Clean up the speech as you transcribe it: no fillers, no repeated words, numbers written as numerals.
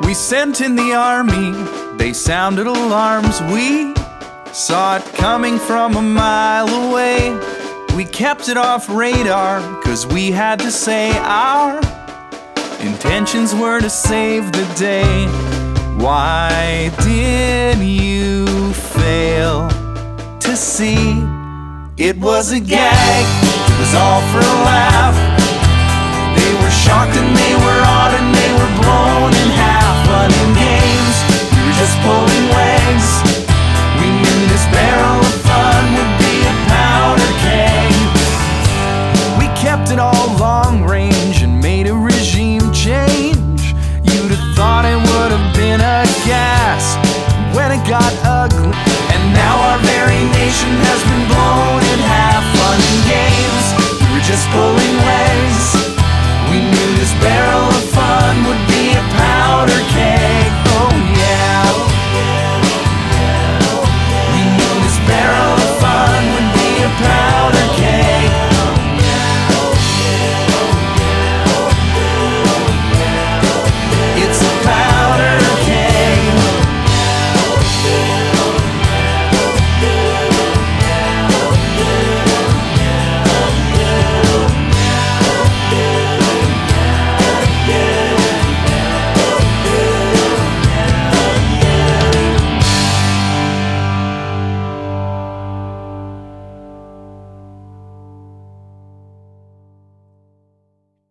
We sent in the army, they sounded alarms. We saw it coming from a mile away. We kept it off radar, 'cause we had to say our intentions were to save the day. Why did you fail to see? It was a gag, it was all for a laugh. They were shocked and they were awed and they were blown in half. But in games, we were just pulling legs. We knew this barrel of fun would be a powder keg. We kept it all long range and made a regime change. You'd have thought it would have been a gas when it got ugly. And now our very nation has been blown in half. Fun and games, we were just pulling legs. We knew this barrel